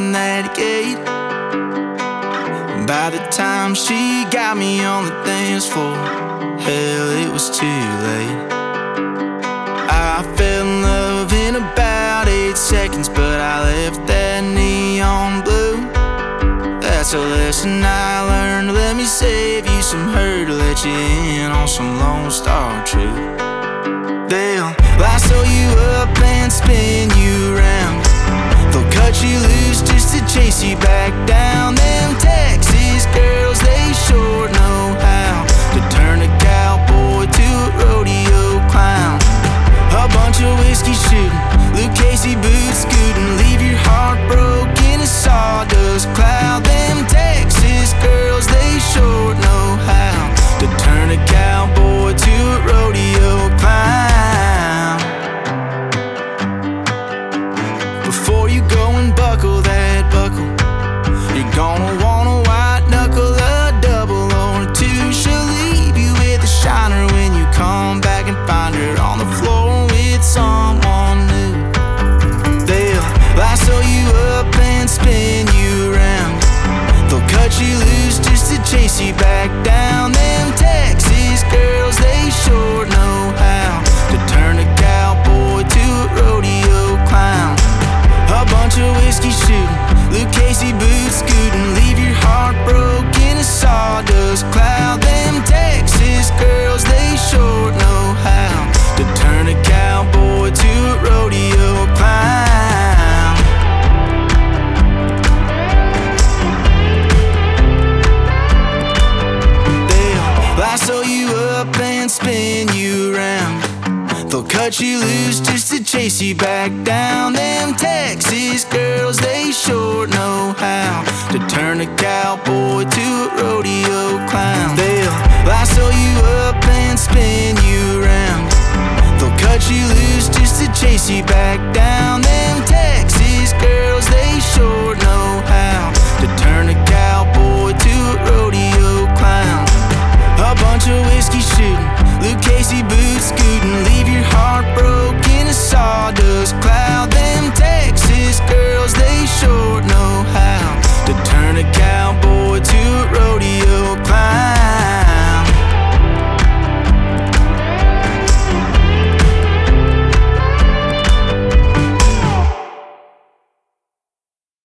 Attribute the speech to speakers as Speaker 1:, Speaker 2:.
Speaker 1: opened that gate. By the time she got me on the dance floor, hell, it was too late. I fell in love in about 8 seconds, but I left that neon blue. That's a lesson I learned. Let me save you some hurt to let you in on some Lone Star truth. They'll lasso you up and spin you around. They'll cut you loose just to chase you back down. Them Texas girls, they sure know how to turn a cowboy to a rodeo clown. A bunch of whiskey shooting, Luke Casey boots scooting, leave your heart broke in a sawdust cloud. Them Texas girls, they sure know how to turn a cowboy to a rodeo clown. Before you go and buckle that buckle, you're gonna want a white knuckle, a double or a two. She'll leave you with a shiner when you come back and find her on the floor with someone new. They'll lasso you up and spin you around. They'll cut you loose just to chase you back down. Them Texas girls, they sure know how to turn a cowboy to a rodeo clown. A bunch of whiskey shooting, Luke Casey boots scooting, leave your heart broke in a sawdust cloud. Them Texas girls, they sure know how to turn a cowboy to a rodeo clown. They'll lasso you up and spin you around. They'll cut you loose just to chase you back down. Them Texas girls, they sure know how to turn a cowboy to a rodeo clown. They'll lasso you up and spin you around. They'll cut you loose just to chase you back down. Them Texas girls, they sure